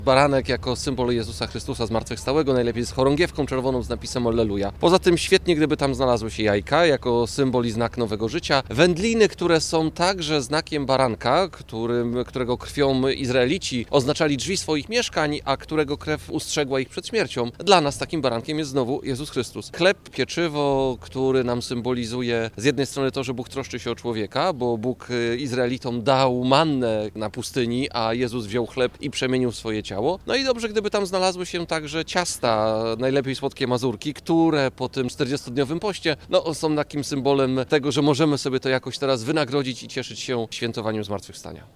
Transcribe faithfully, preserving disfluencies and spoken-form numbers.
Baranek jako symbol Jezusa Chrystusa zmartwychwstałego, najlepiej z chorągiewką czerwoną z napisem Alleluja. Poza tym świetnie, gdyby tam znalazły się jajka jako symbol i znak nowego życia. Wędliny, które są także znakiem baranka, którym, którego krwią Izraelici oznaczali drzwi swoich mieszkań, a którego krew ustrzegła ich przed śmiercią. Dla nas takim barankiem jest znowu Jezus Chrystus. Chleb, pieczywo, który nam symbolizuje z jednej strony to, że Bóg troszczy się o człowieka, bo Bóg Izraelitom dał mannę na pustyni, a Jezus wziął chleb i przemienił swoje ciało. No i dobrze, gdyby tam znalazły się także ciasta, najlepiej słodkie mazurki, które po tym czterdziestodniowym poście no, są takim symbolem tego, że możemy sobie to jakoś teraz wynagrodzić i cieszyć się świętowaniem zmartwychwstania.